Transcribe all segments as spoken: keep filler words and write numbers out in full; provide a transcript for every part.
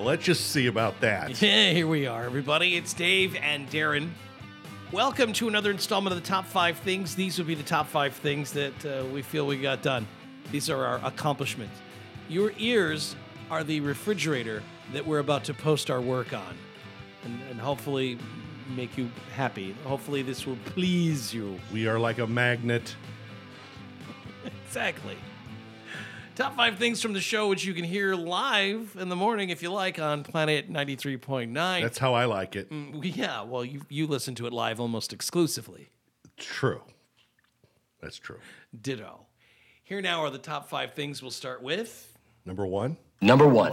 let's just see about that. Yeah, here we are, everybody. It's Dave and Darren. Welcome to another installment of the Top Five Things. These will be the top five things that uh, we feel we got done. These are our accomplishments. Your ears are the refrigerator that we're about to post our work on, and, and hopefully make you happy. Hopefully this will please you. We are like a magnet. Exactly. Top five things from the show, which you can hear live in the morning if you like on Planet ninety-three point nine. That's how I like it. Mm, yeah, well, you you listen to it live almost exclusively. True. That's true. Ditto. Here now are the top five things. We'll start with... Number one. Number one.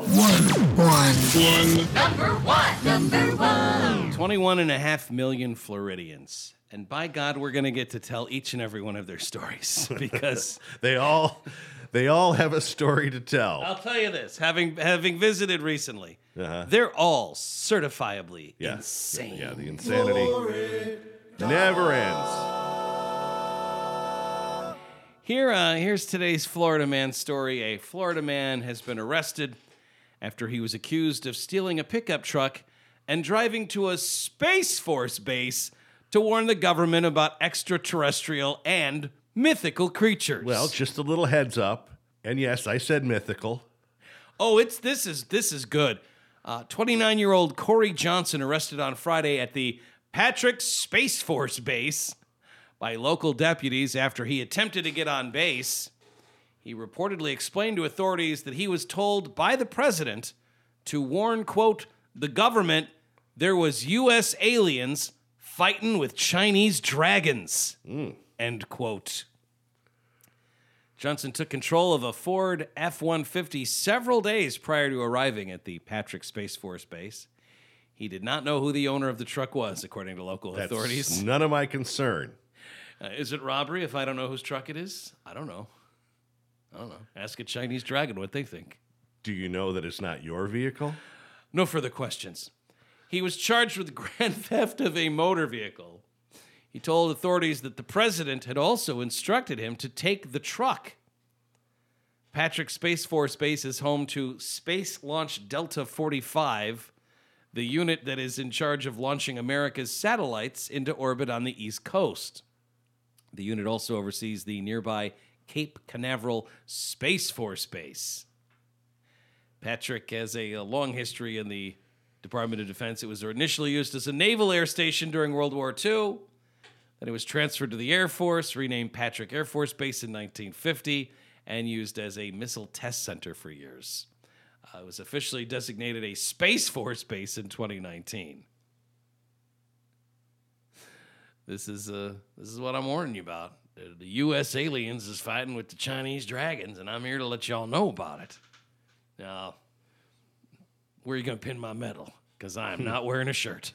Number one. Number one. twenty-one and a half million Floridians. And by God, we're going to get to tell each and every one of their stories because... They all they all have a story to tell. I'll tell you this, having having visited recently, Uh-huh. they're all certifiably Yeah. insane. Yeah, the insanity never ends. Here, uh, here's today's Florida man story. A Florida man has been arrested after he was accused of stealing a pickup truck and driving to a Space Force base to warn the government about extraterrestrial and mythical creatures. Well, just a little heads up. And yes, I said mythical. oh, it's this is this is good. Uh, twenty-nine-year-old Corey Johnson arrested on Friday at the Patrick Space Force base by local deputies after he attempted to get on base. He reportedly explained to authorities that he was told by the president to warn, quote, the government there was U S aliens fighting with Chinese dragons, Mm. end quote. Johnson took control of a Ford F one fifty several days prior to arriving at the Patrick Space Force base. He did not know who the owner of the truck was, according to local That's authorities. none of my concern. Uh, is it robbery if I don't know whose truck it is? I don't know. I don't know. Ask a Chinese dragon what they think. Do you know that it's not your vehicle? No further questions. He was charged with grand theft of a motor vehicle. He told authorities that the president had also instructed him to take the truck. Patrick Space Force Base is home to Space Launch Delta forty-five, the unit that is in charge of launching America's satellites into orbit on the East Coast. The unit also oversees the nearby Cape Canaveral Space Force Base. Patrick has a, a long history in the Department of Defense. It was initially used as a naval air station during World War Two. Then it was transferred to the Air Force, renamed Patrick Air Force Base in nineteen fifty, and used as a missile test center for years. Uh, it was officially designated a Space Force Base in twenty nineteen. This is uh, this is what I'm warning you about. The, the U S aliens is fighting with the Chinese dragons, and I'm here to let y'all know about it. Now, where are you going to pin my medal? Because I am not wearing a shirt.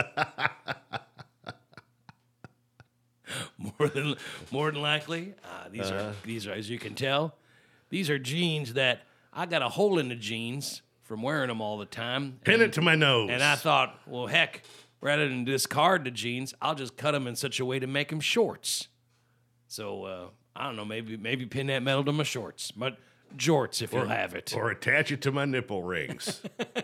more than more than likely, uh, these Uh-huh. are these are, as you can tell, these are jeans that I got a hole in the jeans from wearing them all the time. Pin and, it to my nose. And I thought, well, heck, rather than discard the jeans, I'll just cut them in such a way to make them shorts. So uh, I don't know, maybe maybe pin that medal to my shorts, but jorts if you'll have it. Or attach it to my nipple rings.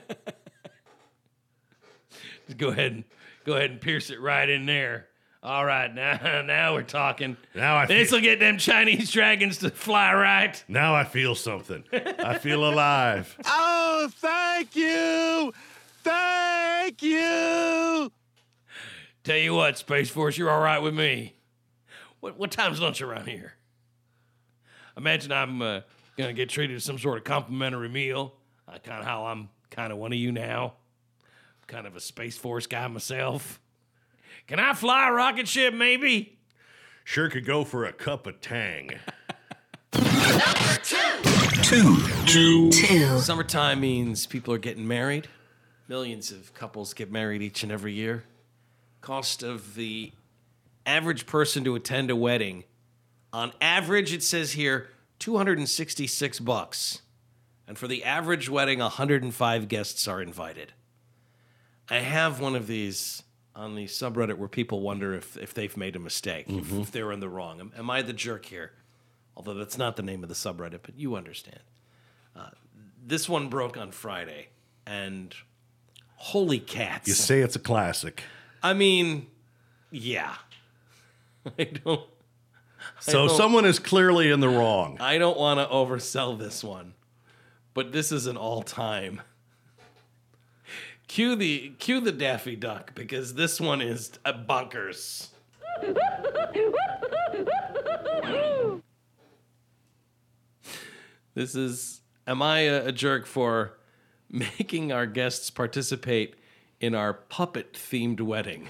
Just go ahead and go ahead and pierce it right in there. All right, now now we're talking. Now I This feel, will get them Chinese dragons to fly right. now I feel something. I feel alive. Oh, thank you. Thank you. Tell you what, Space Force, you're all right with me. What what time's lunch around here? Imagine I'm uh, gonna get treated to some sort of complimentary meal. Uh, kind of how I'm kind of one of you now. Kind of a Space Force guy myself. Can I fly a rocket ship, maybe? Sure could go for a cup of Tang. Number two. Two. Two. Two. Summertime means people are getting married. Millions of couples get married each and every year. Cost of the average person to attend a wedding, on average, it says here, two hundred sixty-six bucks. And for the average wedding, one hundred five guests are invited. I have one of these on the subreddit where people wonder if, if they've made a mistake, if, if they're in the wrong. Am, am I the jerk here? Although that's not the name of the subreddit, but you understand. Uh, this one broke on Friday, and holy cats. You say it's a classic. I mean, yeah. I don't. So don't- someone is clearly in the wrong. I don't want to oversell this one, but this is an all-time. Cue the cue the Daffy Duck because this one is uh, bonkers. This is. Am I a, a jerk for making our guests participate in our puppet-themed wedding?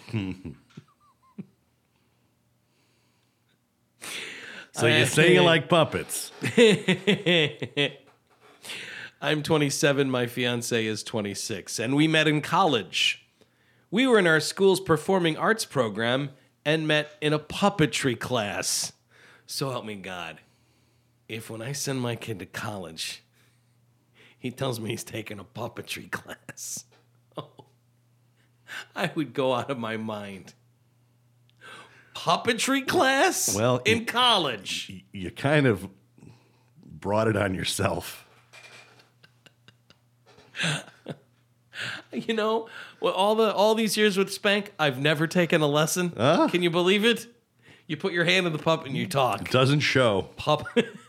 So you say you like puppets. I'm twenty-seven, my fiance is twenty-six, and we met in college. We were in our school's performing arts program and met in a puppetry class. So help me God, if when I send my kid to college, he tells me he's taking a puppetry class, oh, I would go out of my mind. Puppetry class? Well, in it- college. You kind of brought it on yourself. You know, well, all the all these years with Spank, I've never taken a lesson. Huh? Can you believe it? You put your hand in the puppet and you talk. Doesn't show. Pup.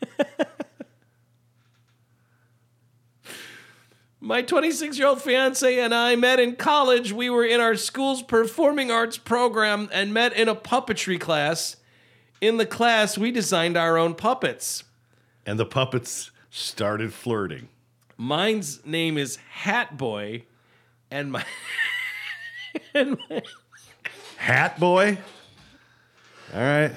My twenty-six-year-old fiance and I met in college. We were in our school's performing arts program and met in a puppetry class. In the class, we designed our own puppets. And the puppets started flirting. Mine's name is Hat Boy, and my and my, Hat boy? All right.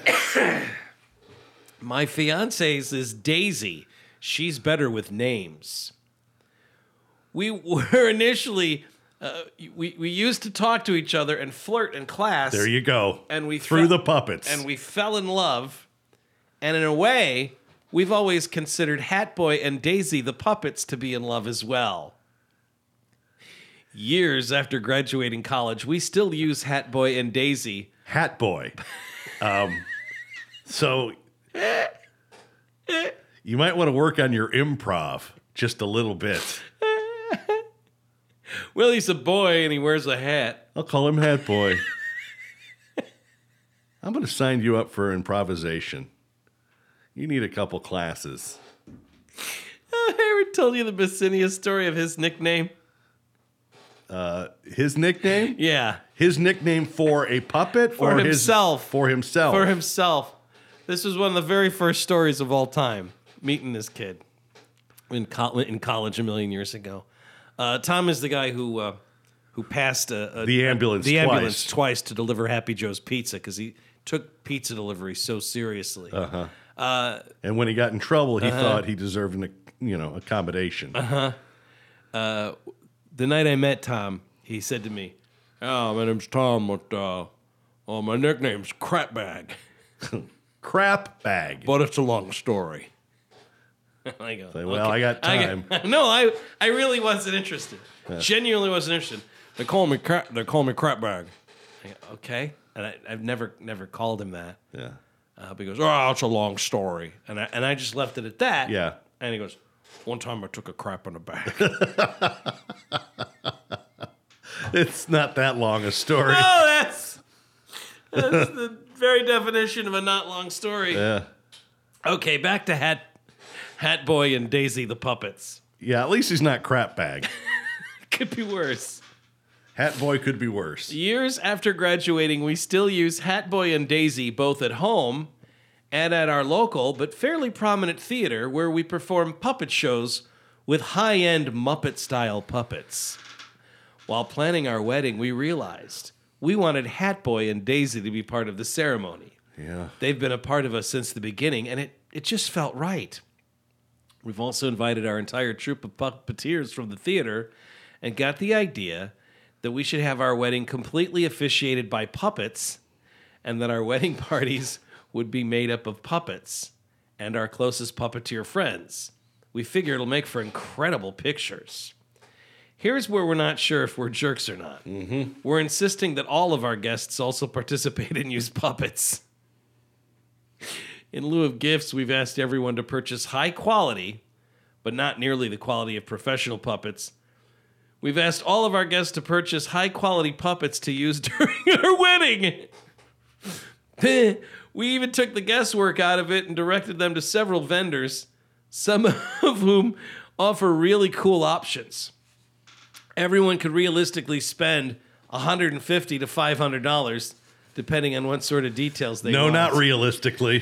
my fiance's is Daisy. She's better with names. We were initially uh, we we used to talk to each other and flirt in class. There you go. And we Through fe- the puppets. and we fell in love. And in a way, we've always considered Hat Boy and Daisy the puppets to be in love as well. Years after graduating college, we still use Hat Boy and Daisy. Hat boy. Um, so you might want to work on your improv just a little bit. Well, he's a boy and he wears a hat. I'll call him Hat Boy. I'm going to sign you up for improvisation. You need a couple classes. I ever told you the Bassinia story of his nickname? His nickname? Yeah, His nickname for a puppet For or himself. His, for himself. for himself. This was one of the very first stories of all time, meeting this kid in, co- in college a million years ago. Uh, Tom is the guy who uh, who passed a, a, The ambulance the twice. ambulance twice to deliver Happy Joe's pizza because he took pizza delivery so seriously. Uh-huh. And when he got in trouble, he thought he deserved an, you know, accommodation. The night I met Tom, he said to me, "Oh, my name's Tom, but uh, oh, my nickname's Crapbag, Crap bag. but it's a long story." I go, Say, well, I got I time. get- no, I I really wasn't interested. Genuinely wasn't interested. They call me crap. They call me Crapbag. I go, okay, and I, I've never never called him that. Yeah. Uh, but he goes, "Oh, it's a long story," and I and I just left it at that. Yeah. And he goes, "One time I took a crap in a bag." It's not that long a story. Oh, that's that's the very definition of a not long story. Yeah. Okay, back to Hat Hat Boy and Daisy the puppets. Yeah, at least he's not crap bag. Could be worse. Hat Boy could be worse. Years after graduating, we still use Hat Boy and Daisy both at home and at our local but fairly prominent theater where we perform puppet shows with high-end Muppet-style puppets. While planning our wedding, we realized we wanted Hat Boy and Daisy to be part of the ceremony. Yeah. They've been a part of us since the beginning, and it, it just felt right. We've also invited our entire troupe of puppeteers from the theater and got the idea that we should have our wedding completely officiated by puppets and that our wedding parties would be made up of puppets and our closest puppeteer friends. We figure it'll make for incredible pictures. Here's where we're not sure if we're jerks or not. Mm-hmm. We're insisting that all of our guests also participate and use puppets. In lieu of gifts, we've asked everyone to purchase high quality, but not nearly the quality of professional puppets. We've asked all of our guests to purchase high-quality puppets to use during our wedding. We even took the guesswork out of it and directed them to several vendors, some of whom offer really cool options. Everyone could realistically spend one hundred fifty to five hundred dollars, depending on what sort of details they No, want. not realistically.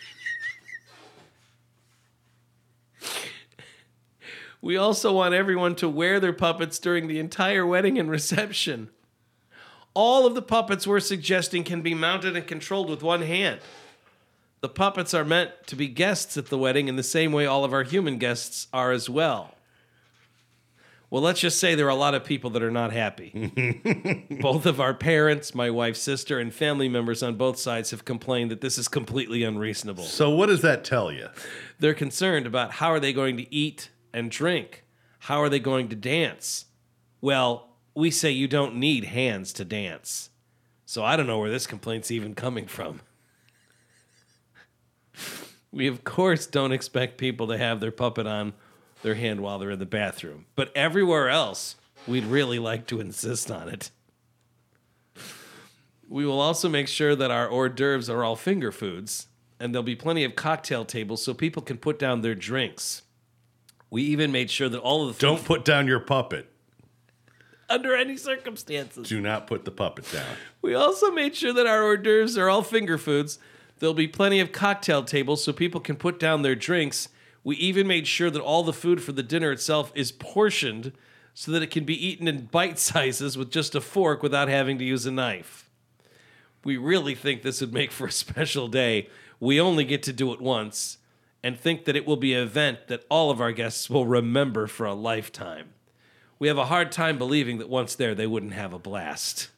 We also want everyone to wear their puppets during the entire wedding and reception. All of the puppets we're suggesting can be mounted and controlled with one hand. The puppets are meant to be guests at the wedding in the same way all of our human guests are as well. Well, let's just say there are a lot of people that are not happy. Both of our parents, my wife's sister, and family members on both sides have complained that this is completely unreasonable. So what does that tell you? They're concerned about how are they going to eat and drink? How are they going to dance? Well, we say you don't need hands to dance. So I don't know where this complaint's even coming from. We, of course, don't expect people to have their puppet on their hand while they're in the bathroom. But everywhere else, we'd really like to insist on it. We will also make sure that our hors d'oeuvres are all finger foods, and there'll be plenty of cocktail tables so people can put down their drinks. We even made sure that all of the food... Don't put down your puppet. Under any circumstances. Do not put the puppet down. We also made sure that our hors d'oeuvres are all finger foods. There'll be plenty of cocktail tables so people can put down their drinks. We even made sure that all the food for the dinner itself is portioned so that it can be eaten in bite sizes with just a fork without having to use a knife. We really think this would make for a special day. We only get to do it once, and think that it will be an event that all of our guests will remember for a lifetime. We have a hard time believing that once there, they wouldn't have a blast.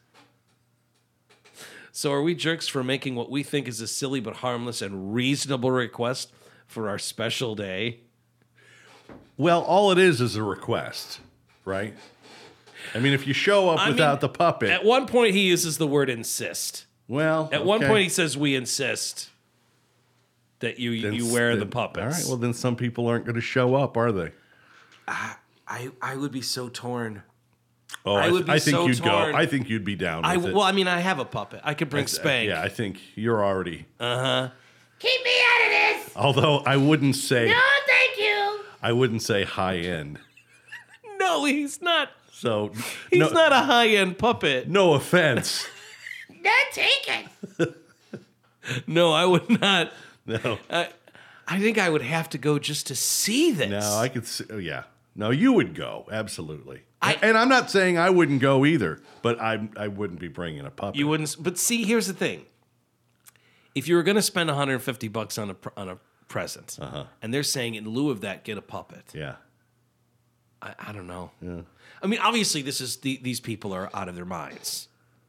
So are we jerks for making what we think is a silly but harmless and reasonable request for our special day? Well, all it is is a request, right? I mean, if you show up I without mean, the puppet... At one point, he uses the word insist. Well, At okay. one point, he says, we insist that you Then you wear s- the then- puppets. All right, well, then some people aren't going to show up, are they? I, I would be so torn. Oh, I I, would be I think so you'd torn. go. I think you'd be down with I, it. well, I mean, I have a puppet. I could bring Uh, Spank. Yeah, I think you're already... Keep me out of this. Although I wouldn't say... No, thank you. I wouldn't say high end. No, he's not. So... He's no, not a high-end puppet. No offense. Not taken. No, I would not. No. I, I think I would have to go just to see this. No, I could see... Oh, yeah. No, you would go. Absolutely. I- and I'm not saying I wouldn't go either, but I I wouldn't be bringing a puppet. You wouldn't. But see, here's the thing. If you were going to spend one hundred fifty bucks on a pr- on a present, Uh-huh. and they're saying in lieu of that, get a puppet. Yeah. I, I don't know. Yeah. I mean, obviously, this is the, these people are out of their minds,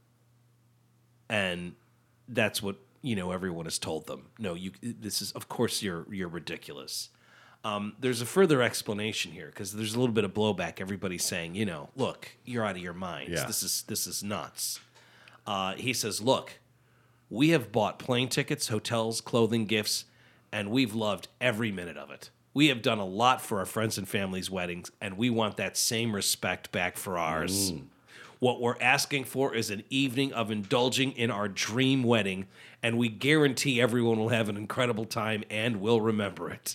and that's what you know. Everyone has told them. No, you. This is, of course, you're you're ridiculous. Um, there's a further explanation here because there's a little bit of blowback. Everybody's saying, you know, look, you're out of your minds. Yeah. This is this is nuts. Uh, he says, look, we have bought plane tickets, hotels, clothing, gifts, and we've loved every minute of it. We have done a lot for our friends and family's weddings, and we want that same respect back for ours. What we're asking for is an evening of indulging in our dream wedding, and we guarantee everyone will have an incredible time and will remember it.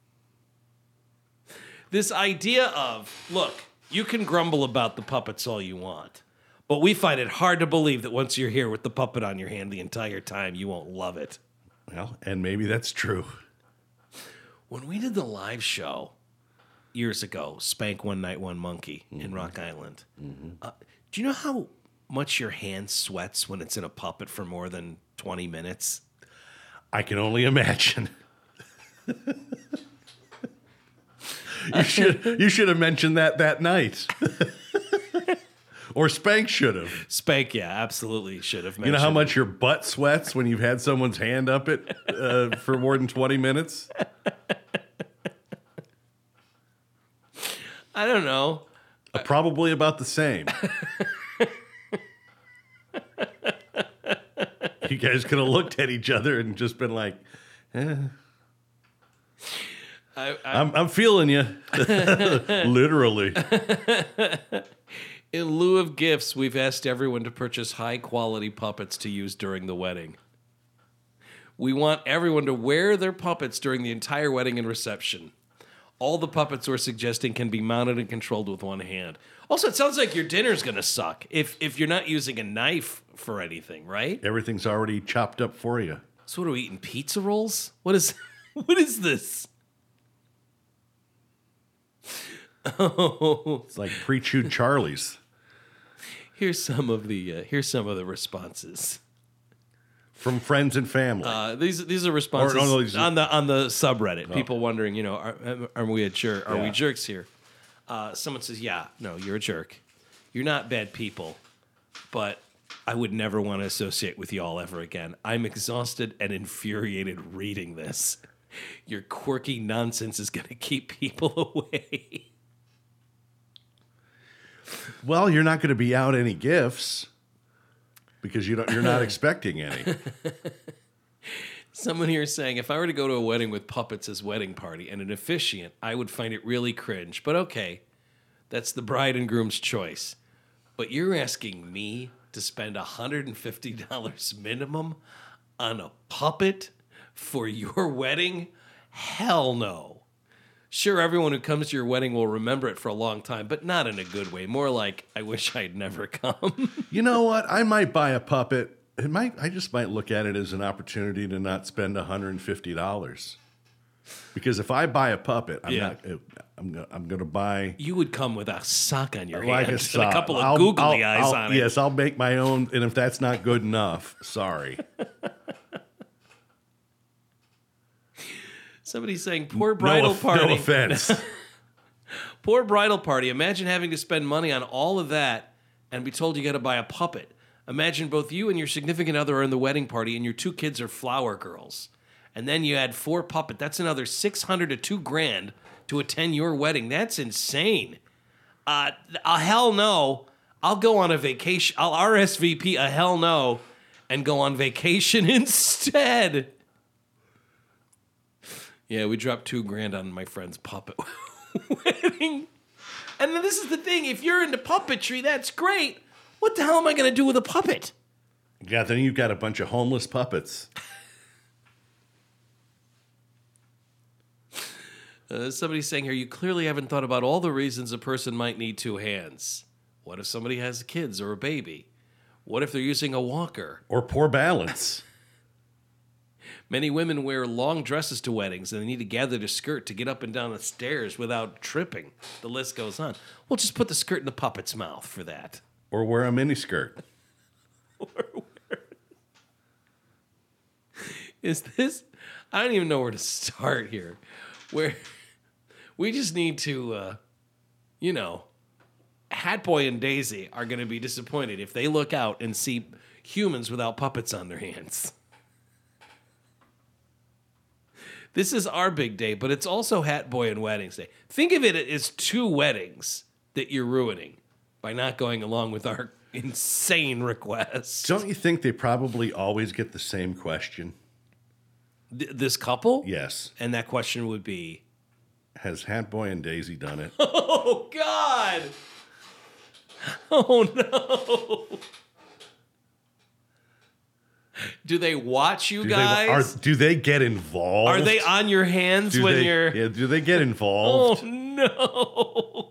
This idea of, look, you can grumble about the puppets all you want, but we find it hard to believe that once you're here with the puppet on your hand the entire time, you won't love it. Well, and maybe that's true. When we did the live show years ago, Spank One Night, One Monkey in Rock Island, uh, do you know how much your hand sweats when it's in a puppet for more than twenty minutes? I can only imagine. You should you should have mentioned that that night. Or Spank should have. Spank, yeah, absolutely should have mentioned. You know how much your butt sweats when you've had someone's hand up it uh, for more than twenty minutes? I don't know. Uh, probably about the same. You guys could have looked at each other and just been like, eh. I, I, I'm, I'm feeling you. Literally. in lieu of gifts, we've asked everyone to purchase high-quality puppets to use during the wedding. We want everyone to wear their puppets during the entire wedding and reception. All the puppets we're suggesting can be mounted and controlled with one hand. Also, it sounds like your dinner's going to suck if if you're not using a knife for anything, right? Everything's already chopped up for you. So what are we eating, pizza rolls? What is what is this? Oh, It's like pre-chewed Charlies. here's some of the uh, here's some of the responses. From friends and family. Uh, these these are responses Or, no, no, these- on the on the subreddit. People wondering, you know, are, are we a jerk? Are we Yeah. jerks here? Uh, someone says, "Yeah, no, you're a jerk. You're not bad people, but I would never want to associate with y'all ever again. I'm exhausted and infuriated reading this. Your quirky nonsense is going to keep people away." Well, you're not going to be out any gifts because you don't. You're not expecting any. Someone here is saying, if I were to go to a wedding with puppets as wedding party and an officiant, I would find it really cringe. But okay, that's the bride and groom's choice. But you're asking me to spend one hundred fifty dollars minimum on a puppet for your wedding? Hell no. Sure, everyone who comes to your wedding will remember it for a long time, but not in a good way. More like, I wish I'd never come. You know what? I might buy a puppet. It might. I just might look at it as an opportunity to not spend one hundred fifty dollars. Because if I buy a puppet, I'm Yeah. not. I'm gonna. I'm gonna buy You would come with a sock on your like hand a and sock. a couple of I'll- googly I'll- eyes I'll- on it. Yes, I'll make my own. And if that's not good enough, sorry. Somebody's saying, poor bridal no, party. No offense. Poor bridal party. Imagine having to spend money on all of that and be told you got to buy a puppet. Imagine both you and your significant other are in the wedding party and your two kids are flower girls. And then you add four puppet. That's another six hundred to two grand to attend your wedding. That's insane. Uh, a hell no. I'll go on a vacation. I'll R S V P a hell no and go on vacation instead. Yeah, we dropped two grand on my friend's puppet wedding. And then this is the thing. If you're into puppetry, that's great. What the hell am I going to do with a puppet? Yeah, then you've got a bunch of homeless puppets. Uh, somebody's saying here, you clearly haven't thought about all the reasons a person might need two hands. What if somebody has kids or a baby? What if they're using a walker? Or poor balance. Many women wear long dresses to weddings and they need to gather their skirt to get up and down the stairs without tripping. The list goes on. We'll just put the skirt in the puppet's mouth for that. Or wear a miniskirt. Is this? I don't even know where to start here. Where we just need to, uh, you know, Hatboy and Daisy are going to be disappointed if they look out and see humans without puppets on their hands. This is our big day, but it's also Hatboy and Weddings Day. Think of it as two weddings that you're ruining by not going along with our insane request. Don't you think they probably always get the same question? Th- this couple? Yes. And that question would be, Has Hatboy and Daisy done it? oh, God. Oh, no. Do they watch you Do guys? They, are, do they get involved? Are they on your hands do when they, you're... Yeah, do they get Oh, involved? no.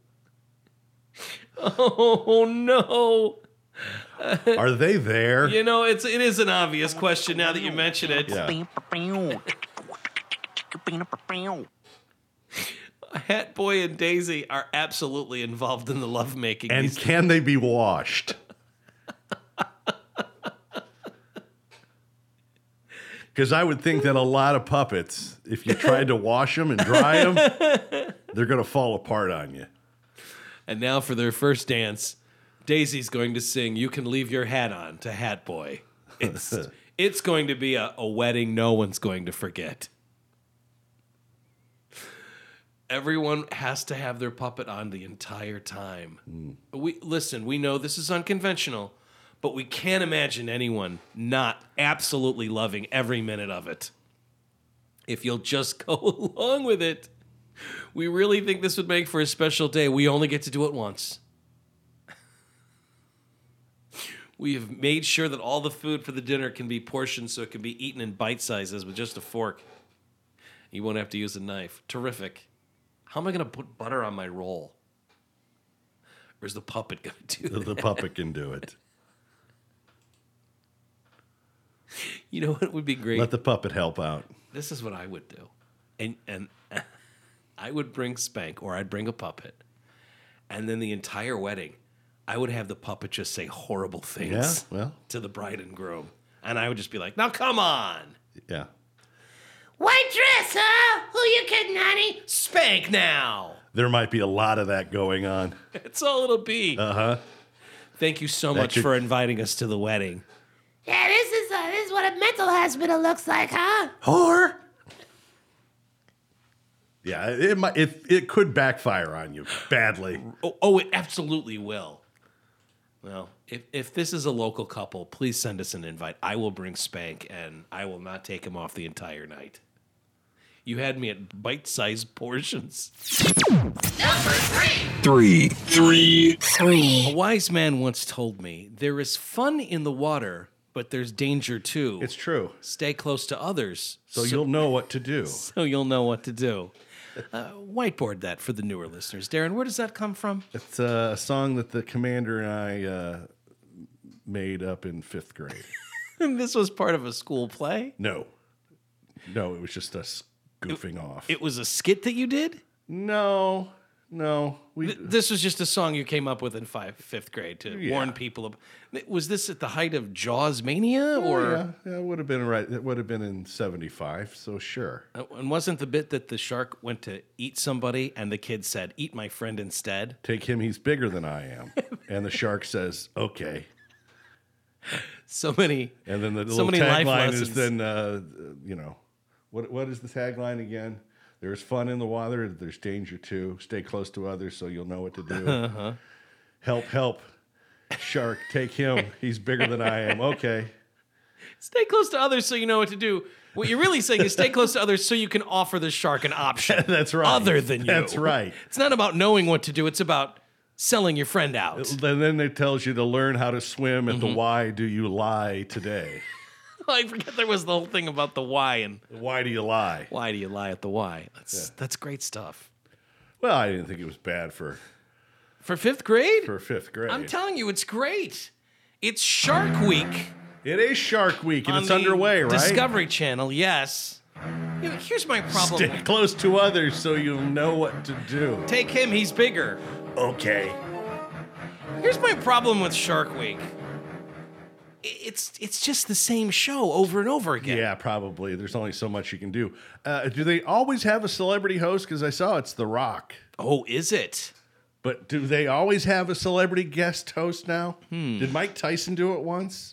Oh, no. Are they there? You know, it's it is an obvious question now that you mention it. Yeah. Hatboy and Daisy are absolutely involved in the lovemaking. And These- can they be washed? Because I would think that a lot of puppets, if you tried to wash them and dry them, they're going to fall apart on you. And now for their first dance, Daisy's going to sing "You Can Leave Your Hat On" to Hatboy. It's it's going to be a, a wedding no one's going to forget. Everyone has to have their puppet on the entire time. Mm. We listen, we know this is unconventional, but we can't imagine anyone not absolutely loving every minute of it. if you'll just go along with it. We really think this would make for a special day. We only get to do it once. We have made sure that all the food for the dinner can be portioned so it can be eaten in bite sizes with just a fork. You won't have to use a knife. Terrific. How am I going to put butter on my roll? Or is the puppet going to do The, that? the puppet can do it. You know what would be great? Let the puppet help out. This is what I would do. And and I would bring Spank, or I'd bring a puppet. And then the entire wedding, I would have the puppet just say horrible things Yeah, well. to the bride and groom. And I would just be like, now come on. Yeah. White dress, huh? Who you kidding, honey? Spank now. There might be a lot of that going on. That's all it'll be. Uh-huh. Thank you so That much could- for inviting us to the wedding. Yeah, this is uh, this is what a mental hospital looks like, huh? Whore. Yeah, it might it, it could backfire on you badly. Oh, oh, it absolutely will. Well, if, if this is a local couple, please send us an invite. I will bring Spank, and I will not take him off the entire night. You had me at bite-sized portions. Three. Three. A wise man once told me, there is fun in the water, but there's danger too. It's true. Stay close to others, So, you'll know what to do. so you'll know what to do. Uh, whiteboard that for the newer listeners. Darren, where does that come from? It's a song that the commander and I uh, made up in fifth grade. This was part of a school play? No. No, it was just us goofing off. It was a skit that you did? no. No. We Th- This was just a song you came up with in five, fifth grade to Yeah. warn people. Of, was this at the height of Jaws mania, or Oh, yeah, yeah, it would have been right. It would have been in seventy-five, so sure. Uh, and wasn't the bit that the shark went to eat somebody and the kid said, "Eat my friend instead"? Take him, he's bigger than I am. And the shark says, okay. So many, And then the so little many life tagline is lessons. then, uh, you know, what what is the tagline again? There's fun in the water. There's danger too. Stay close to others so you'll know what to do. Uh-huh. Help, help. Shark, take him. He's bigger than I am. Okay. Stay close to others so you know what to do. What you're really saying is stay close to others so you can offer the shark an option. That's right. Other than you. That's right. It's not about knowing what to do. It's about selling your friend out. And then it tells you to learn how to swim at Mm-hmm. the Why Do You Lie today. I forget there was the whole thing about the why and Why do you lie? why do you lie at the why. That's that's great stuff. Well, I didn't think it was bad for, For fifth grade? for fifth grade. I'm telling you, it's great. It's Shark Week it is Shark Week and on it's the underway, right? Discovery Channel, yes. You know, here's my problem. Stay close to others so you'll know what to do. Take him, he's bigger. Okay. Here's my problem with Shark Week. It's it's just the same show over and over again. Yeah, probably. There's only so much you can do. Uh, do they always have a celebrity host? Because I saw it's The Rock. Oh, is it? But do they always have a celebrity guest host now? Hmm. Did Mike Tyson do it once?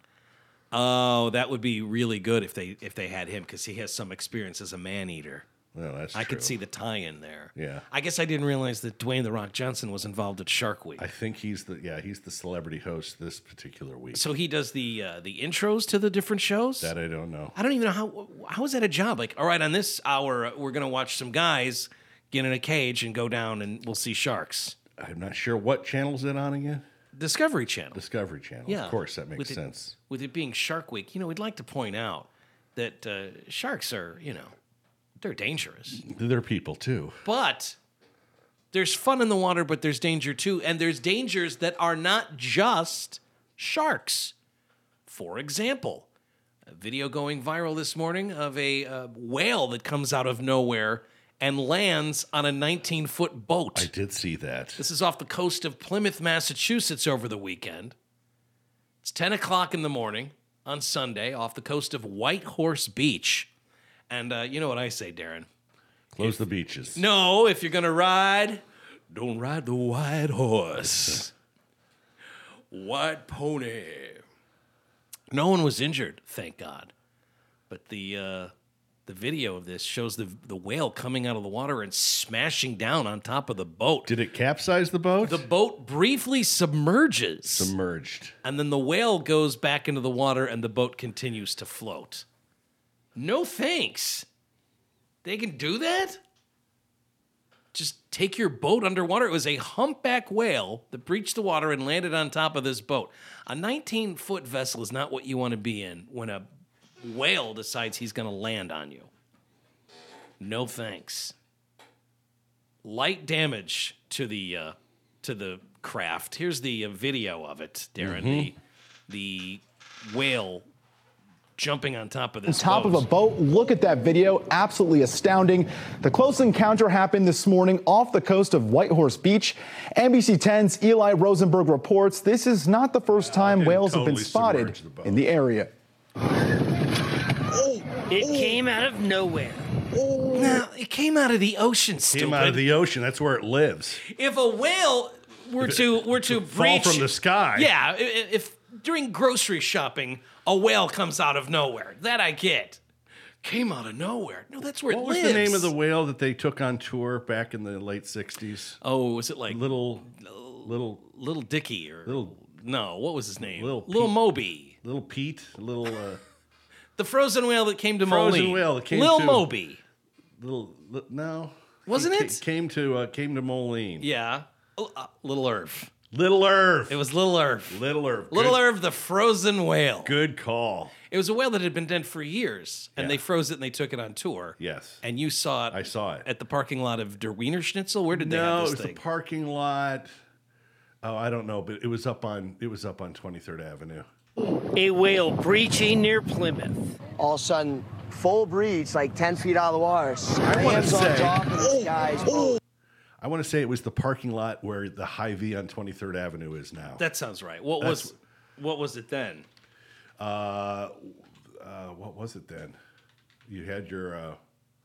Oh, that would be really good if they if they had him because he has some experience as a man eater. Well, that's I true. could see the tie-in there. Yeah. I guess I didn't realize that Dwayne the Rock Johnson was involved at Shark Week. I think he's the yeah he's the celebrity host this particular week. So he does the uh, the intros to the different shows. That I don't know. I don't even know how how is that a job? Like, all right, on this hour uh, we're gonna watch some guys get in a cage and go down and we'll see sharks. I'm not sure what channel's it on again. Discovery Channel. Discovery Channel. Yeah, Of course, that makes with it- sense. With it being Shark Week, you know, we'd like to point out that uh, sharks are, you know, they're dangerous. They're people too. But there's fun in the water, but there's danger too. And there's dangers that are not just sharks. For example, a video going viral this morning of a uh, whale that comes out of nowhere and lands on a nineteen-foot boat. I did see that. This is off the coast of Plymouth, Massachusetts over the weekend. It's ten o'clock in the morning on Sunday off the coast of White Horse Beach. And uh, you know what I say, Darren? Close the beaches. No, if you're going to ride, don't ride the white horse. White pony. No one was injured, thank God. But the uh, the video of this shows the the whale coming out of the water and smashing down on top of the boat. Did it capsize the boat? The boat briefly submerges. Submerged. And then the whale goes back into the water and the boat continues to float. No thanks. They can do that? Just take your boat underwater. It was a humpback whale that breached the water and landed on top of this boat. A nineteen-foot vessel is not what you want to be in when a whale decides he's going to land on you. No thanks. Light damage to the uh, to the craft. Here's the uh, video of it, Darren. Mm-hmm. The the whale jumping on top of this top boat. of a boat. Look at that video. Absolutely astounding. The close encounter happened this morning off the coast of Whitehorse Beach. N B C ten's Eli Rosenberg reports this is not the first yeah, time whales totally have been spotted the in the area. It came out of nowhere. No, it came out of the ocean, stupid. Came out of the ocean. That's where it lives. If a whale were to were to fall breach, from the sky. Yeah, i- if during grocery shopping a whale comes out of nowhere, that I get. Came out of nowhere. No, that's where What it was lives. the name of the whale that they took on tour back in the late sixties? Oh, was it like Little, little, Little Dicky or Little- No, what was his name? Little Little Pete. Moby. little Pete, little, uh, The frozen whale that came to Frozen Moline. whale that came Lil to- Moby. little, li- no. Wasn't He it? ca- Came to, uh, came to Moline. Yeah. Oh, uh, Little Irv. Little Irv. It was Little Irv. Little Irv. Little Good- Irv, the frozen whale. Good call. It was a whale that had been dead for years, and Yeah. they froze it and they took it on tour. Yes. And you saw it. I saw it. At the parking lot of Der Wiener Schnitzel. Where did they No, have it this was thing? the parking lot. Oh, I don't know, but it was up on it was up on twenty-third Avenue. A whale breaching near Plymouth. All of a sudden, full breach, like ten feet out of the water. I wanna Hands on say- top of this guy's boat. I want to say it was the parking lot where the Hy-Vee on twenty-third Avenue is now. That sounds right. What That's- was what was it then? Uh, uh, what was it then? You had your uh,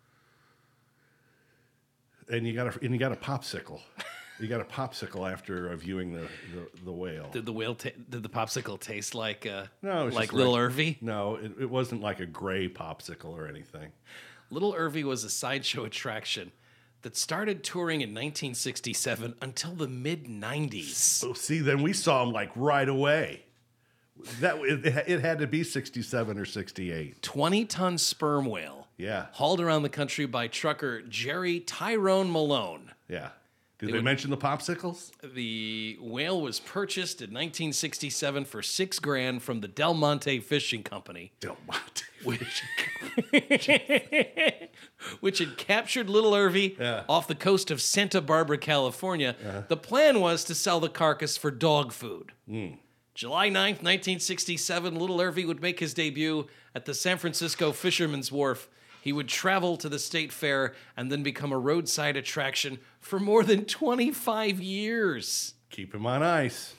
and you got a and you got a popsicle. You got a popsicle after uh, viewing the, the, the whale. Did the whale ta- did the popsicle taste like uh No, it was like just Little reg- Irvy? No, it, it wasn't like a gray popsicle or anything. Little Irvy was a sideshow attraction that started touring in nineteen sixty-seven until the mid nineties. So see, then we saw him like right away. That it, it had to be sixty-seven or sixty-eight. twenty-ton sperm whale. Yeah, Hauled around the country by trucker Jerry Tyrone Malone. yeah. Did They they would- mention the popsicles? The whale was purchased in nineteen sixty-seven for six grand from the Del Monte Fishing Company, Del Monte. which, which had captured Little Irvy Yeah. off the coast of Santa Barbara, California. The plan was to sell the carcass for dog food. July ninth, nineteen sixty-seven, Little Irvy would make his debut at the San Francisco Fisherman's Wharf. He would travel to the state fair and then become a roadside attraction for more than twenty-five years. Keep him on ice.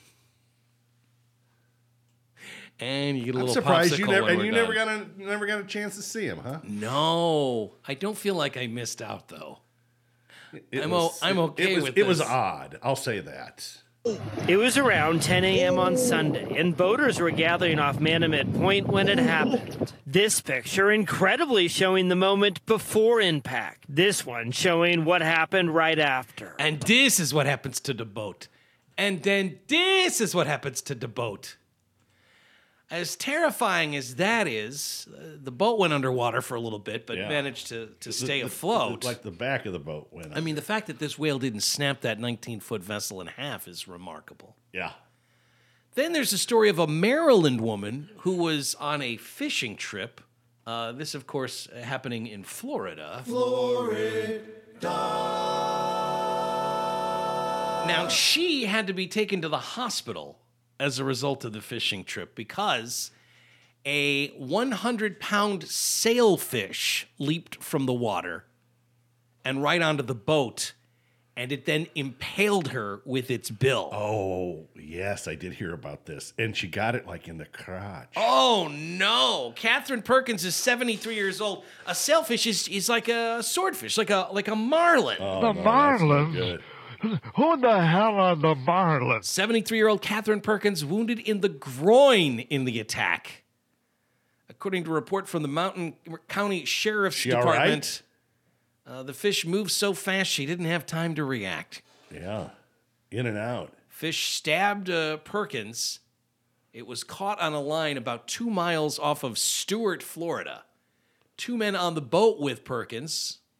And you get a I'm little surprised you popsicle never when and we're you never done. got a never got a chance to see him, huh? No, I don't feel like I missed out though. It I'm o- I'm it- okay it was, with It was this. odd. I'll say that. It was around ten a.m. on Sunday, and boaters were gathering off Manamet Point when it happened. This picture incredibly showing the moment before impact. This one showing what happened right after. And this is what happens to the boat. And then this is what happens to the boat. As terrifying as that is, uh, the boat went underwater for a little bit, but Yeah. managed to, to stay The- the- afloat. like the back of the boat went. I mean, the fact that this whale didn't snap that nineteen-foot vessel in half is remarkable. yeah. Then there's a story of a Maryland woman who was on a fishing trip. Uh, this, of course, happening in Florida. Florida. Now, she had to be taken to the hospital as a result of the fishing trip because a one hundred pound sailfish leaped from the water and right onto the boat, and it then impaled her with its bill. Oh yes, I did hear about this, and she got it like in the crotch. Oh no! Catherine Perkins is seventy-three years old. A sailfish is, is like a swordfish, like a like a marlin. Oh, The no, that's not Marlins? good. Who the hell are the Marlins? seventy-three-year-old Catherine Perkins wounded in the groin in the attack. According to a report from the Mountain County Sheriff's She all Department, uh, the fish moved so fast she didn't have time to react. Yeah, in and out. Fish stabbed uh, Perkins. It was caught on a line about two miles off of Stuart, Florida. Two men on the boat with Perkins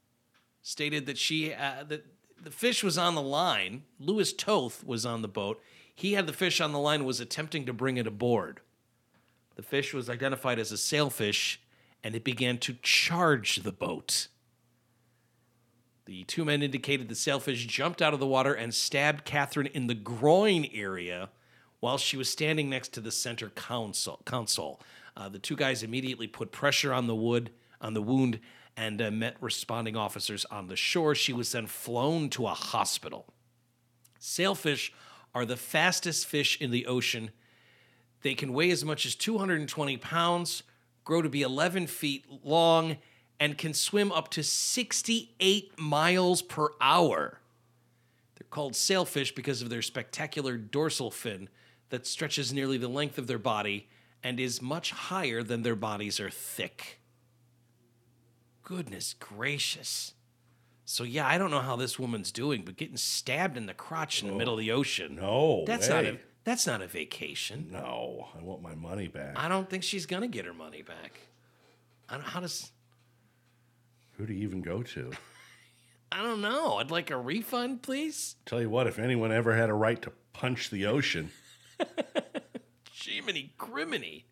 stated that she uh, that the fish was on the line. Louis Toth was on the boat. He had the fish on the line and was attempting to bring it aboard. The fish was identified as a sailfish, and it began to charge the boat. The two men indicated the sailfish jumped out of the water and stabbed Catherine in the groin area while she was standing next to the center console. console. Uh, the two guys immediately put pressure on the wood on the wound and uh, met responding officers on the shore. She was then flown to a hospital. Sailfish are the fastest fish in the ocean. They can weigh as much as two hundred twenty pounds, grow to be eleven feet long, and can swim up to sixty-eight miles per hour. They're called sailfish because of their spectacular dorsal fin that stretches nearly the length of their body and is much higher than their bodies are thick. Goodness gracious. So yeah, I don't know how this woman's doing, but getting stabbed in the crotch in the oh, middle of the ocean. No, that's way. not a that's not a vacation. No, I want my money back. I don't think she's gonna get her money back. I don't, how does? Who do you even go to? I don't know. I'd like a refund, please. Tell you what, if anyone ever had a right to punch the ocean, Jiminy Criminy.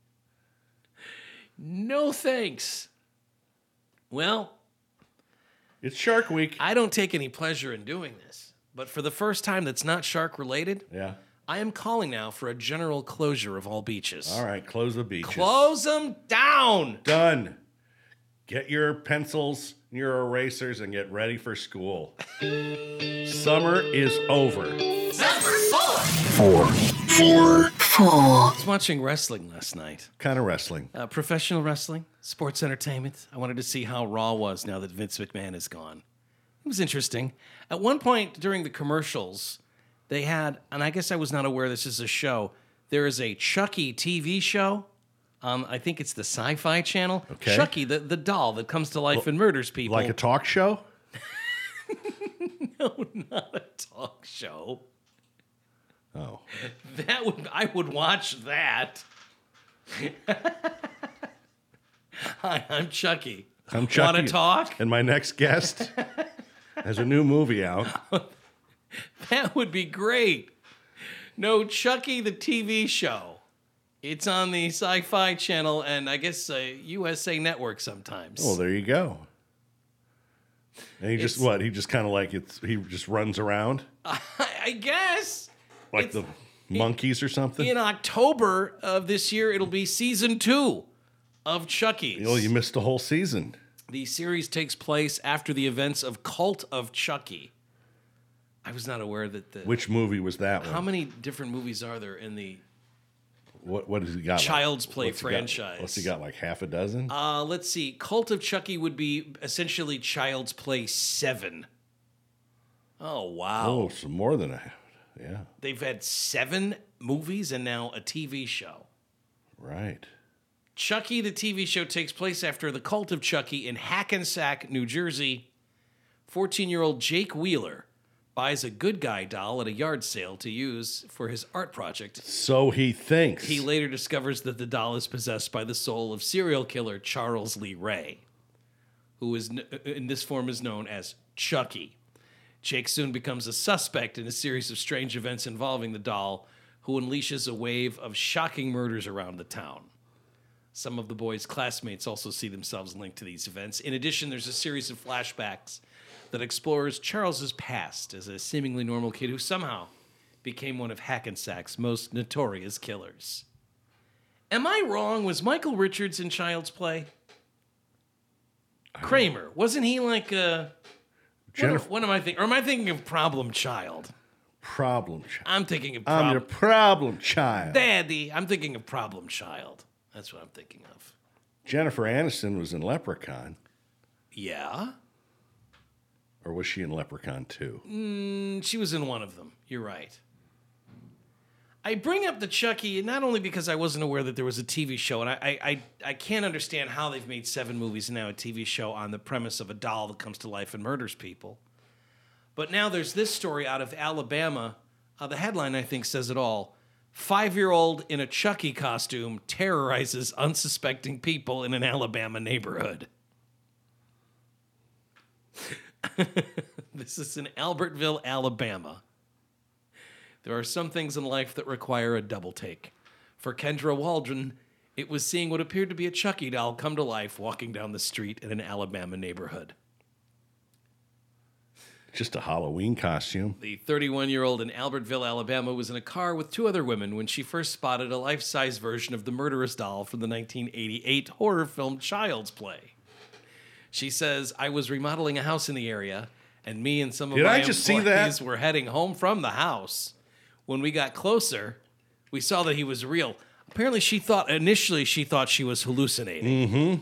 No thanks. Well, it's Shark Week. I don't take any pleasure in doing this, but for the first time that's not shark related, yeah, I am calling now for a general closure of all beaches. All right, close the beaches. Close them down. Done. Get your pencils, your erasers, and get ready for school. Summer is over. Number four. Four. Four. Four. I was watching wrestling last night. Kind of wrestling. Uh, professional wrestling, sports entertainment. I wanted to see how Raw was now that Vince McMahon is gone. It was interesting. At one point during the commercials, they had, and I guess I was not aware this is a show, there is a Chucky T V show. Um, I think it's the Sci-Fi Channel. Okay. Chucky, the, the doll that comes to life well, and murders people. Like a talk show? No, not a talk show. Oh. That would I would watch that. Hi, I'm Chucky. I'm Chucky. Want to talk? And my next guest has a new movie out. That would be great. No, Chucky the T V show. It's on the Sci-Fi Channel and I guess uh, U S A Network sometimes. Oh, there you go. And he It's- just what? He just kind of like it's. He just runs around I, I guess. like It's- the monkeys or something. In October of this year, it'll be season two of Chucky's. Oh, you missed the whole season. The series takes place after the events of Cult of Chucky. I was not aware that the. Which movie was that one? How many different movies are there in the What what has he got? Child's like, Play what's he got- franchise? What's he got? Like half a dozen? Uh, let's see. Cult of Chucky would be essentially Child's Play seven. Oh, wow. Oh, some more than a yeah. They've had seven movies and now a T V show. Right. Chucky, the T V show, takes place after the Cult of Chucky in Hackensack, New Jersey. fourteen-year-old Jake Wheeler buys a good guy doll at a yard sale to use for his art project. So he thinks. He later discovers that the doll is possessed by the soul of serial killer Charles Lee Ray, who is in this form is known as Chucky. Jake soon becomes a suspect in a series of strange events involving the doll, who unleashes a wave of shocking murders around the town. Some of the boy's classmates also see themselves linked to these events. In addition, there's a series of flashbacks that explores Charles's past as a seemingly normal kid who somehow became one of Hackensack's most notorious killers. Am I wrong? Was Michael Richards in Child's Play? Kramer. Wasn't he like a... Jennifer, What, what am I thinking? Or am I thinking of Problem Child? problem child. I'm thinking of I'm your Problem... problem child. Daddy. I'm thinking of Problem Child. That's what I'm thinking of. Jennifer Aniston was in Leprechaun. Yeah? Or was she in Leprechaun two? Mm, she was in one of them. You're right. I bring up the Chucky not only because I wasn't aware that there was a T V show, and I, I, I, I can't understand how they've made seven movies and now a T V show on the premise of a doll that comes to life and murders people. But now there's this story out of Alabama. Uh, the headline, I think, says it all. Five-year-old in a Chucky costume terrorizes unsuspecting people in an Alabama neighborhood. This is in Albertville, Alabama. There are some things in life that require a double take. For Kendra Waldron, it was seeing what appeared to be a Chucky doll come to life walking down the street in an Alabama neighborhood. Just a Halloween costume. The thirty-one-year-old in Albertville, Alabama, was in a car with two other women when she first spotted a life-size version of the murderous doll from the nineteen eighty-eight horror film Child's Play. She says, I was remodeling a house in the area, and me and some of Did my I just see that? employees were heading home from the house. When we got closer, we saw that he was real. Apparently, she thought, initially, she thought she was hallucinating. Mm-hmm.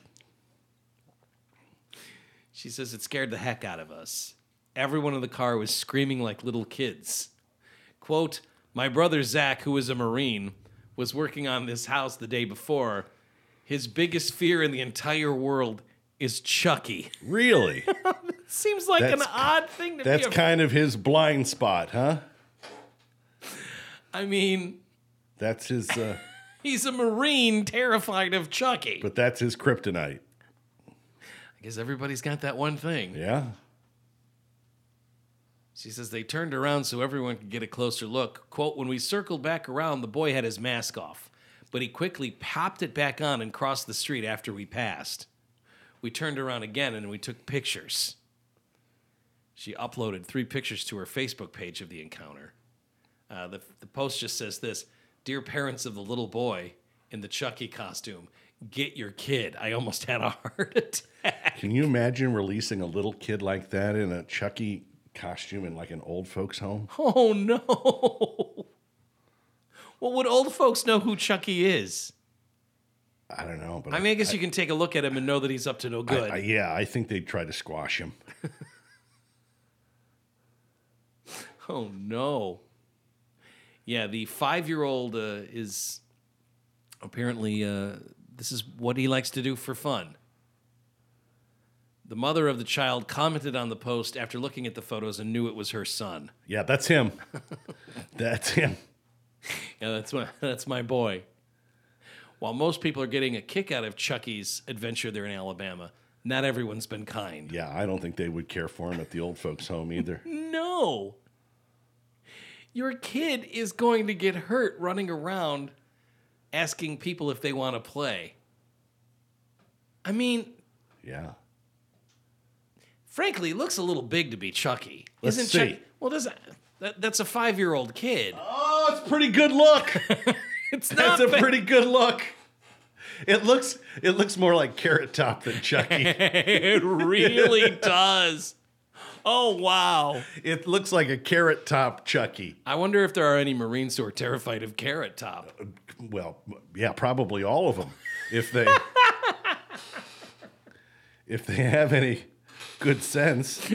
She says it scared the heck out of us. Everyone in the car was screaming like little kids. Quote, my brother Zach, who is a Marine, was working on this house the day before. His biggest fear in the entire world is Chucky. Really? Seems like That's- an odd thing to That's be. A, kind of his blind spot, huh? I mean, That's his, uh, he's a Marine terrified of Chucky. but that's his kryptonite. I guess everybody's got that one thing. Yeah. She says they turned around so everyone could get a closer look. Quote, when we circled back around, the boy had his mask off, but he quickly popped it back on and crossed the street after we passed. We turned around again and we took pictures. She uploaded three pictures to her Facebook page of the encounter. Uh, the, the post just says this, dear parents of the little boy in the Chucky costume, get your kid. I almost had a heart attack. Can you imagine releasing a little kid like that in a Chucky costume in like an old folks home? Oh, no. Well, would old folks know who Chucky is? I don't know. But I mean, I guess you can take a look at him and know that he's up to no good. I, I, yeah, I think they'd try to squash him. Oh, no. Yeah, the five-year-old uh, is apparently, uh, this is what he likes to do for fun. The mother of the child commented on the post after looking at the photos and knew it was her son. Yeah, that's him. That's him. Yeah, that's my, that's my boy. While most people are getting a kick out of Chucky's adventure there in Alabama, not everyone's been kind. Yeah, I don't think they would care for him at the old folks home either. No. Your kid is going to get hurt running around asking people if they want to play. I mean, Yeah. frankly, it looks a little big to be Chucky. Let's Isn't see. Chucky? Well, does that, that that's a five-year-old kid. Oh, it's a pretty good look. It's not That's a bad. pretty good look. It looks it looks more like Carrot Top than Chucky. It really does. Oh, wow. It looks like a Carrot Top Chucky. I wonder if there are any Marines who are terrified of Carrot Top. Well, yeah, probably all of them. If they if they have any good sense.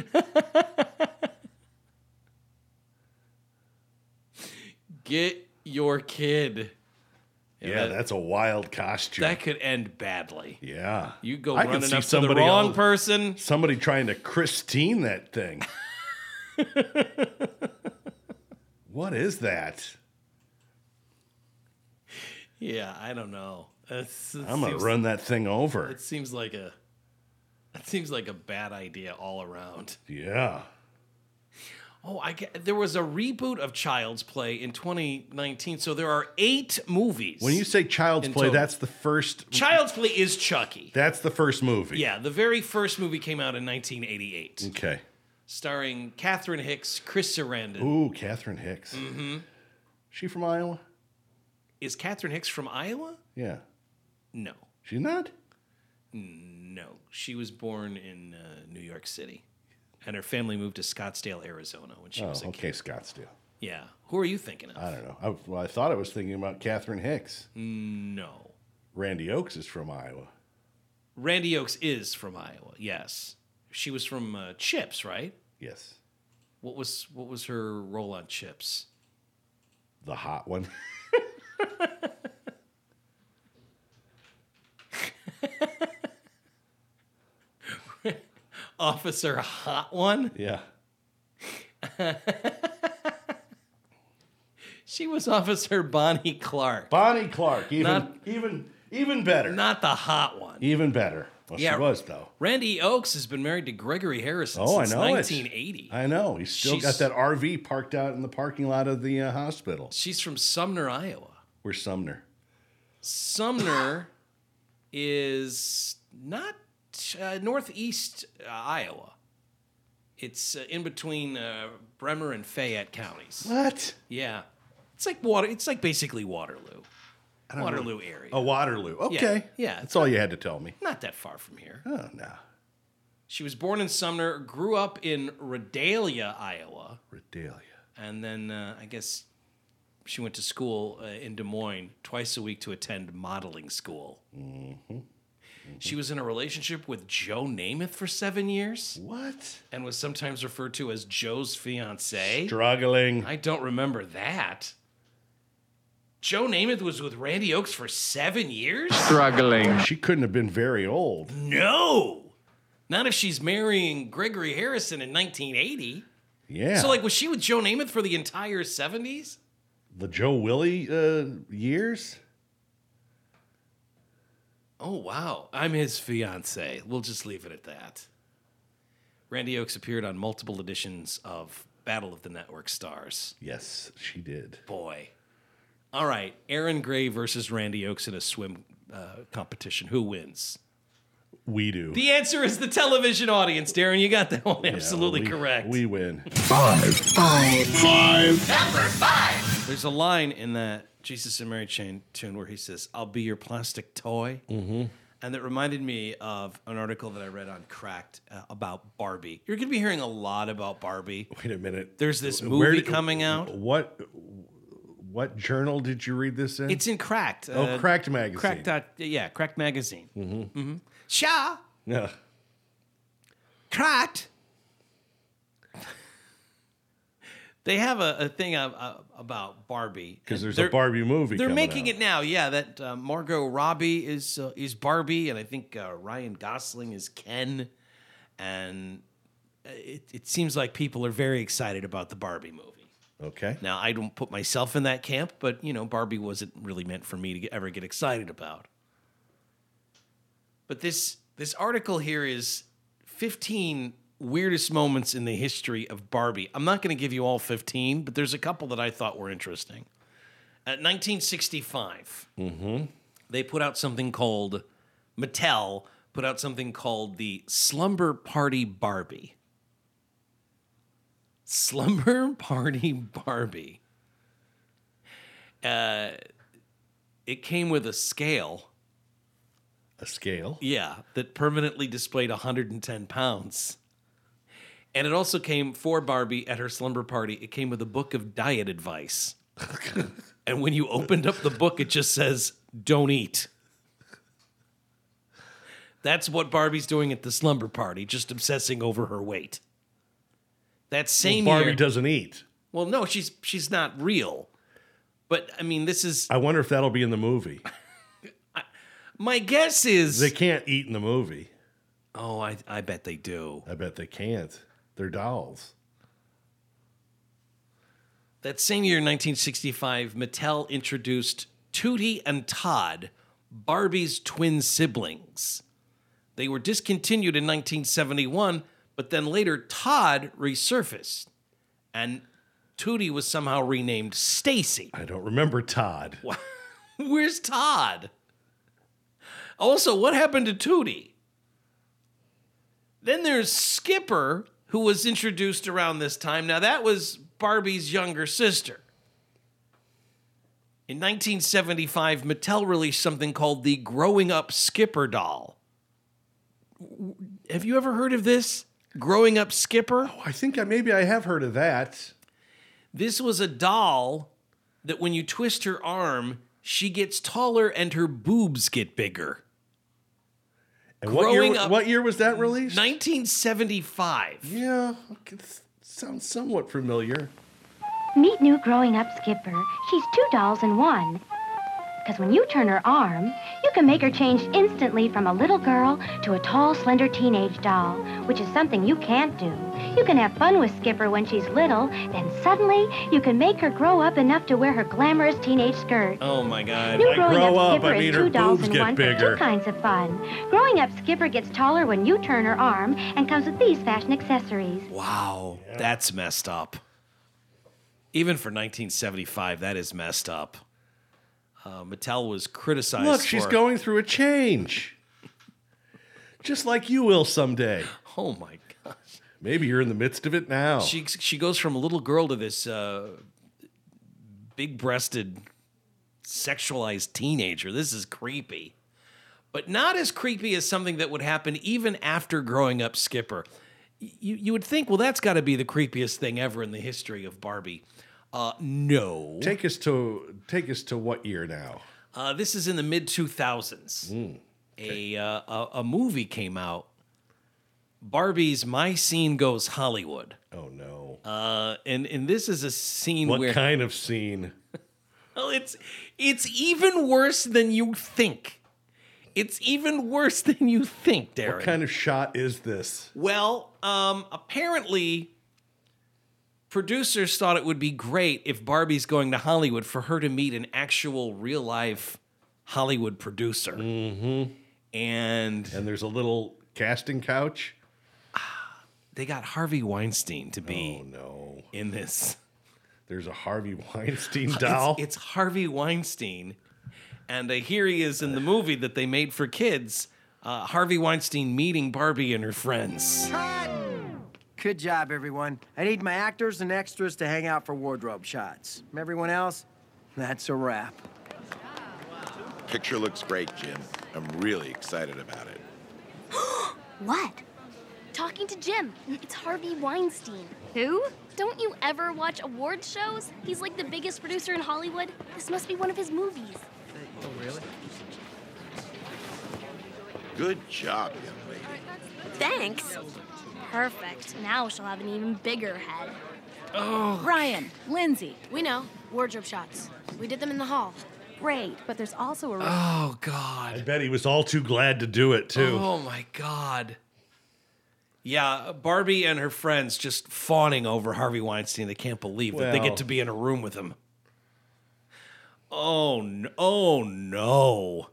Get your kid. Yeah, that- that's a wild costume. That could end badly. yeah. You go I could running see up to the somebody wrong else- person. Somebody trying to Christine that thing. What is that? Yeah, I don't know. That's, it I'm gonna seems- run that thing over. It seems like a. It seems like a bad idea all around. Yeah. Oh, I get, there was a reboot of Child's Play in twenty nineteen, so there are eight movies. When you say Child's In Play, total. that's the first. Child's Play is Chucky. That's the first movie. Yeah, the very first movie came out in nineteen eighty-eight, Okay. starring Catherine Hicks, Chris Sarandon. Ooh, Catherine Hicks. Mm-hmm. She from Iowa? Is Catherine Hicks from Iowa? Yeah. No, She's not? no. She was born in uh, New York City, and her family moved to Scottsdale, Arizona when she Oh, was a okay, kid. Scottsdale. Yeah. Who are you thinking of? I don't know. I, well, I thought I was thinking about Catherine Hicks. No. Randy Oakes is from Iowa. Randy Oakes is from Iowa. Yes, she was from uh, Chips, right? Yes. What was what was her role on Chips? The hot one. Officer Hot One. Yeah. She was Officer Bonnie Clark. Bonnie Clark. Even Not- even Even better. Not the hot one. Even better. Well, Yeah. she was, though. Randy Oakes has been married to Gregory Harrison Oh, I since know it. nineteen eighty. I know. He's still She's- got that R V parked out in the parking lot of the uh, hospital. She's from Sumner, Iowa. Where's Sumner? Sumner is not uh, northeast uh, Iowa. It's uh, in between uh, Bremer and Fayette counties. What? Yeah, it's like water. It's like basically Waterloo, don't Waterloo area. Oh, Waterloo. Okay. yeah. That's all you had to tell me. Not that far from here. Oh, no. She was born in Sumner, grew up in Redalia, Iowa, Redalia. and then uh, I guess she went to school uh, in Des Moines twice a week to attend modeling school. Mm-hmm. She was in a relationship with Joe Namath for seven years. What? And was sometimes referred to as Joe's fiance. Struggling. I don't remember that. Joe Namath was with Randy Oakes for seven years? Struggling. She couldn't have been very old. No. Not if she's marrying Gregory Harrison in nineteen eighty. Yeah. So, like, was she with Joe Namath for the entire seventies? The Joe Willie uh, years? Oh, wow. I'm his fiance. We'll just leave it at that. Randy Oakes appeared on multiple editions of Battle of the Network Stars. Yes, she did. Boy. All right. Aaron Gray versus Randy Oakes in a swim uh, competition. Who wins? We do. The answer is the television audience, Darren. You got that one absolutely we, correct. We win. Five. Five. Five. Number five. There's a line in that Jesus and Mary Chain tune where he says, "I'll be your plastic toy." Mm-hmm. And that reminded me of an article that I read on Cracked uh, about Barbie. You're going to be hearing a lot about Barbie. Wait a minute. There's this Where movie did- coming out. What what journal did you read this in? It's in Cracked. Oh, Cracked magazine. Cracked. Dot, yeah, Cracked magazine. Mm-hmm. Mm-hmm. Sha. Yeah. Cracked. They have a, a thing uh, uh, about Barbie Because there's They're- a Barbie movie They're coming making out. it now, yeah. That uh, Margot Robbie is uh, is Barbie, and I think uh, Ryan Gosling is Ken, and it, it seems like people are very excited about the Barbie movie. Okay. Now, I don't put myself in that camp, but you know, Barbie wasn't really meant for me to get, ever get excited about. But this this article here is fifteen weirdest moments in the history of Barbie. I'm not going to give you all fifteen, but there's a couple that I thought were interesting. At nineteen sixty-five, Mm-hmm. they put out something called, Mattel put out something called the Slumber Party Barbie. Slumber Party Barbie. Uh, it came with a scale. A scale. Yeah, that permanently displayed one hundred ten pounds. And it also came for Barbie at her slumber party. It came with a book of diet advice. And when you opened up the book, it just says, "Don't eat." That's what Barbie's doing at the slumber party, just obsessing over her weight. That same well, Barbie year, doesn't eat. well, no, she's she's not real. But I mean, this is I wonder if that'll be in the movie. my guess is. They can't eat in the movie. Oh, I I bet they do. I bet they can't. They're dolls. That same year, nineteen sixty-five, Mattel introduced Tootie and Todd, Barbie's twin siblings. They were discontinued in nineteen seventy-one, but then later Todd resurfaced, and Tootie was somehow renamed Stacy. I don't remember Todd. Where's Todd? Also, what happened to Tootie? Then there's Skipper, who was introduced around this time. Now, that was Barbie's younger sister. In nineteen seventy-five, Mattel released something called the Growing Up Skipper doll. Have you ever heard of this? Growing Up Skipper? I think I, maybe I have heard of that. This was a doll that when you twist her arm, she gets taller and her boobs get bigger. And what year, Growing Up- what year was that released? nineteen seventy-five. Yeah, okay, this sounds somewhat familiar. Meet new growing up Skipper. She's two dolls in one. Because when you turn her arm, you can make her change instantly from a little girl to a tall, slender teenage doll, which is something you can't do. You can have fun with Skipper when she's little, then suddenly you can make her grow up enough to wear her glamorous teenage skirt. Oh, my God. New By growing grow up up, Skipper I mean is her two dolls boobs in get one for bigger. two kinds of fun. Growing up Skipper gets taller when you turn her arm and comes with these fashion accessories. Wow, that's messed up. Even for nineteen seventy-five, that is messed up. Uh, Mattel was criticized Look, for... she's going through a change. Just like you will someday. Oh, my gosh. Maybe you're in the midst of it now. She, she goes from a little girl to this uh, big-breasted, sexualized teenager. This is creepy. But not as creepy as something that would happen even after growing up Skipper. You, you would think, well, that's got to be the creepiest thing ever in the history of Barbie. Uh, no. Take us to take us to what year now? Uh, this is in the mid two thousands. Mm, okay. A, uh, a a movie came out. Barbie's My Scene Goes Hollywood. Oh no! Uh, and and this is a scene What where kind of scene? well, it's it's even worse than you think. It's even worse than you think, Darren. What kind of shot is this? Well, um, apparently, producers thought it would be great if Barbie's going to Hollywood for her to meet an actual real life Hollywood producer. Mm-hmm. And and there's a little casting couch. They got Harvey Weinstein to be oh, no. in this. There's a Harvey Weinstein doll. It's, it's Harvey Weinstein. And uh, here he is in the movie that they made for kids. Uh, Harvey Weinstein meeting Barbie and her friends. Cut! Good job, everyone. I need my actors and extras to hang out for wardrobe shots. Everyone else, that's a wrap. Picture looks great, Jim. I'm really excited about it. What? Talking to Jim. It's Harvey Weinstein. Who? Don't you ever watch award shows? He's like the biggest producer in Hollywood. This must be one of his movies. Oh, really? Good job, young lady. Thanks. Perfect. Now she'll have an even bigger head. Oh. Ryan, Lindsay. We know. Wardrobe shots. We did them in the hall. Great, but there's also a... Oh, God. I bet he was all too glad to do it, too. Oh, my God. Yeah, Barbie and her friends just fawning over Harvey Weinstein. They can't believe that they Well. get to be in a room with him. Oh, no. Oh, no.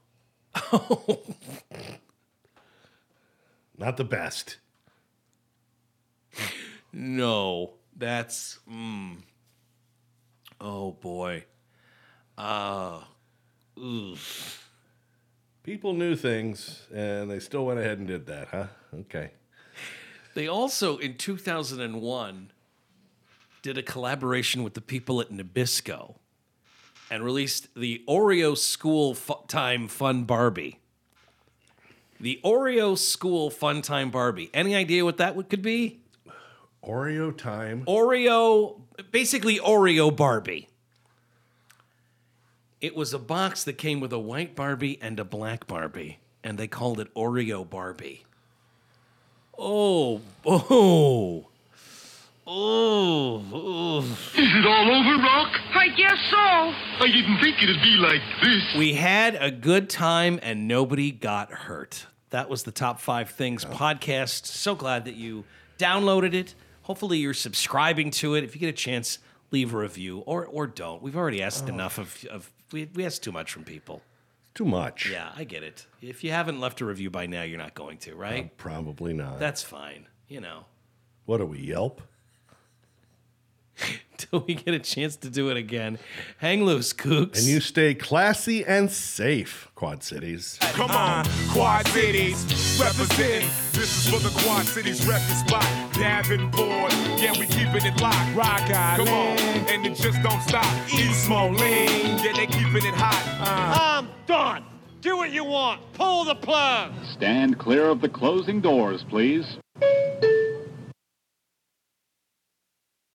Not the best. No, that's... Mm. Oh, boy. Uh, ugh. People knew things, and they still went ahead and did that, huh? Okay. They also, in two thousand one, did a collaboration with the people at Nabisco and released the Oreo School Fu- Time Fun Barbie. The Oreo School Fun Time Barbie. Any idea what that would, could be? Oreo time. Oreo, basically Oreo Barbie. It was a box that came with a white Barbie and a black Barbie, and they called it Oreo Barbie. Oh, oh, oh, oh. Is it all over, Rock? I guess so. I didn't think it'd be like this. We had a good time and nobody got hurt. That was the Top Five Things podcast. So glad that you downloaded it. Hopefully you're subscribing to it. If you get a chance, leave a review or or don't. We've already asked Oh. enough of, of we, we asked too much from people. Too much. Yeah, I get it. If you haven't left a review by now, you're not going to, right? Uh, probably not. That's fine. You know. What are we, Yelp? Till we get a chance to do it again. Hang loose, kooks. And you stay classy and safe, Quad Cities. Come on, Quad Cities, represent. This is for the Quad Cities record spot. Davenport, yeah, we keeping it locked. Rock Island, come on, and it just don't stop. East Moline, yeah, they keeping it hot. Uh. I'm done. Do what you want. Pull the plug. Stand clear of the closing doors, please.